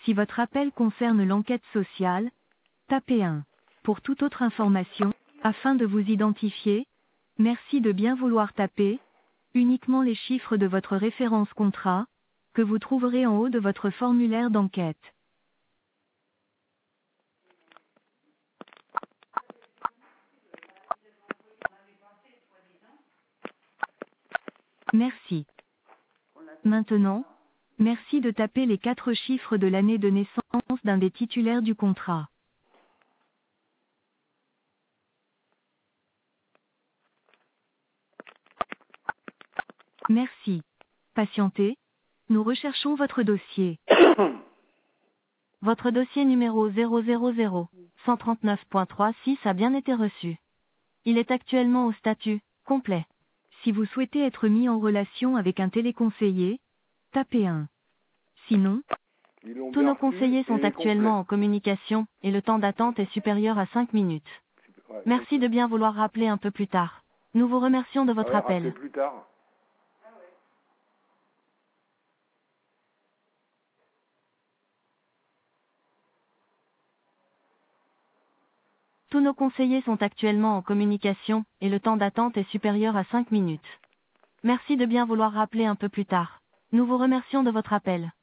Si votre appel concerne l'enquête sociale, tapez 1. Pour toute autre information, afin de vous identifier, merci de bien vouloir taper uniquement les chiffres de votre référence contrat, que vous trouverez en haut de votre formulaire d'enquête. Merci. Maintenant, merci de taper les 4 chiffres de l'année de naissance d'un des titulaires du contrat. Merci. Patientez. Nous recherchons votre dossier. Votre dossier numéro 000-139.36 a bien été reçu. Il est actuellement au statut complet. Si vous souhaitez être mis en relation avec un téléconseiller, tapez 1. Sinon, tous nos conseillers sont actuellement en communication et le temps d'attente est supérieur à 5 minutes. Merci de bien vouloir rappeler un peu plus tard. Nous vous remercions de votre appel. Plus tard. Tous nos conseillers sont actuellement en communication et le temps d'attente est supérieur à 5 minutes. Merci de bien vouloir rappeler un peu plus tard. Nous vous remercions de votre appel.